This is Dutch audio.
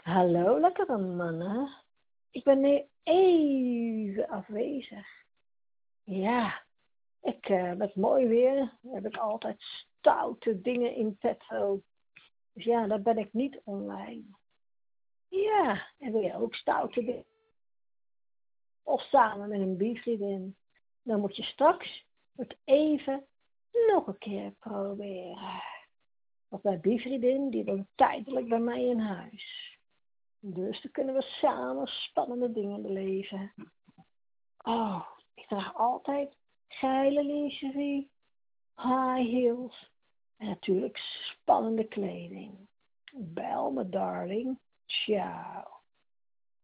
Hallo, lekkere mannen. Ik ben nu even afwezig. Ja, met mooi weer heb ik altijd stoute dingen in petto. Dus ja, dan ben ik niet online. Ja, en wil je ook stoute dingen? Of samen met een bivriendin? Dan moet je straks het even nog een keer proberen. Want mijn bivriendin, die woont tijdelijk bij mij in huis. Dus dan kunnen we samen spannende dingen beleven. Oh, ik draag altijd geile lingerie, high heels en natuurlijk spannende kleding. Bel me, darling. Ciao.